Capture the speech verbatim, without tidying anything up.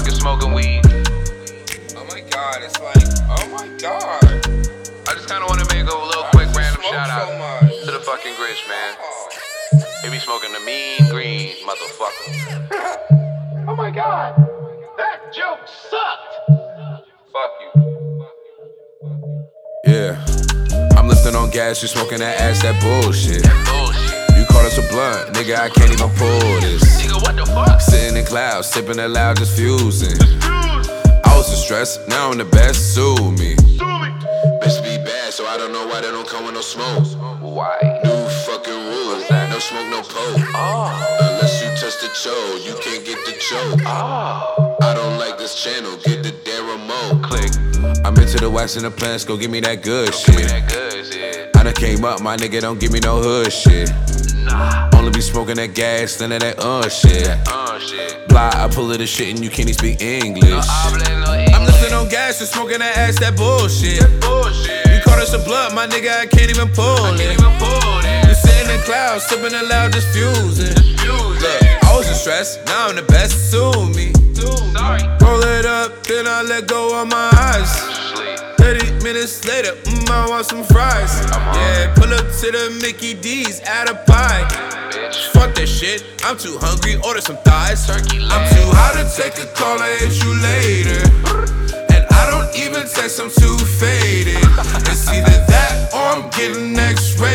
fucking smoking weed. Oh my god, it's like, oh my god. I just kinda wanna make a little quick random smoke shout out so much? to the fucking Grinch, man. Oh. They be smoking the mean green, motherfucker. Oh my god, that joke sucked. Fuck you. Yeah, I'm lifting on gas, you smoking that ass, that bullshit. Bullshit. You call us a blunt, nigga, I can't even pull this. Nigga, what the fuck? Sitting in clouds, sipping it loud, just fusing. I was in stress, now I'm the best, sue me. Bitch be bad, so I don't know why they don't come with no smoke. Why? New fucking rule, no smoke, no poke. Oh. Unless you touch the chode, you can't get the choke. Oh. I don't like this channel, get the damn remote. Click. I'm into the wax and the plants, go give me that good Give me shit. that good shit. I done came up, my nigga don't give me no hood shit. Nah. Only be smoking that gas, none of that uh shit. Uh, shit. Blah, I pull it the shit and you can't even speak English. No habla no English. I'm lifting on gas and smoking that ass, that bullshit. Bullshit. You caught us a blunt, my nigga, I can't even pull Can't it. even pull it. You sitting in clouds, sipping it loud, just fusing. Use Look, it. I was in stress, now I'm the best, sue me. Sorry. Roll it up, then I let go of my eyes. Sleep. thirty minutes later, mm, I want some fries. Yeah, pull up to the Mickey D's, add a pie. Bitch. Fuck that shit, I'm too hungry, order some thighs. Turkey leg. I'm too high to take a call, I hit you later. And I don't even text, I'm too faded. It's either that or I'm getting X-rated.